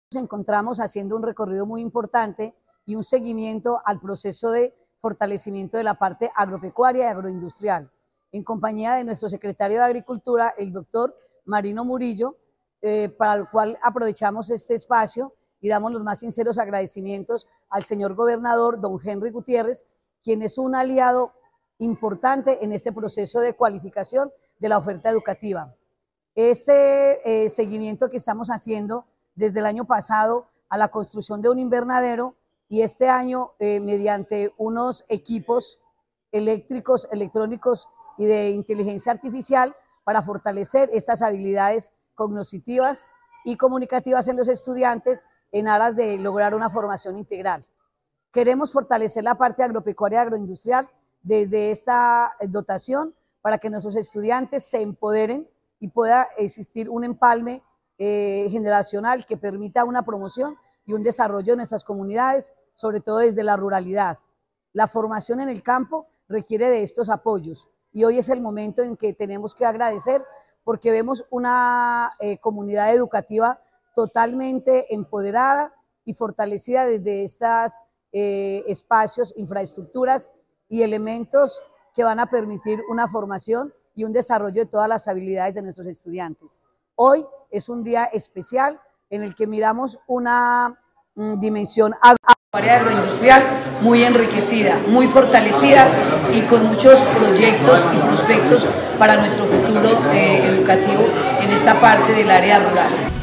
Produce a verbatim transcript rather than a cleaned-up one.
Nos encontramos haciendo un recorrido muy importante y un seguimiento al proceso de fortalecimiento de la parte agropecuaria y agroindustrial, en compañía de nuestro secretario de Agricultura, el doctor Marino Murillo, eh, para el cual aprovechamos este espacio y damos los más sinceros agradecimientos al señor gobernador, don Henry Gutiérrez, quien es un aliado importante en este proceso de cualificación de la oferta educativa. Este eh, seguimiento que estamos haciendo desde el año pasado a la construcción de un invernadero y este año eh, mediante unos equipos eléctricos, electrónicos y de inteligencia artificial para fortalecer estas habilidades cognitivas y comunicativas en los estudiantes en aras de lograr una formación integral. Queremos fortalecer la parte agropecuaria y agroindustrial desde esta dotación para que nuestros estudiantes se empoderen y pueda existir un empalme eh, generacional que permita una promoción y un desarrollo de nuestras comunidades, sobre todo desde la ruralidad. La formación en el campo requiere de estos apoyos y hoy es el momento en que tenemos que agradecer porque vemos una eh, comunidad educativa totalmente empoderada y fortalecida desde estos eh, espacios, infraestructuras y elementos que van a permitir una formación y un desarrollo de todas las habilidades de nuestros estudiantes. Hoy es un día especial en el que miramos una mm, dimensión agropecuaria agroindustrial muy enriquecida, muy fortalecida y con muchos proyectos y prospectos para nuestro futuro eh, educativo en esta parte del área rural.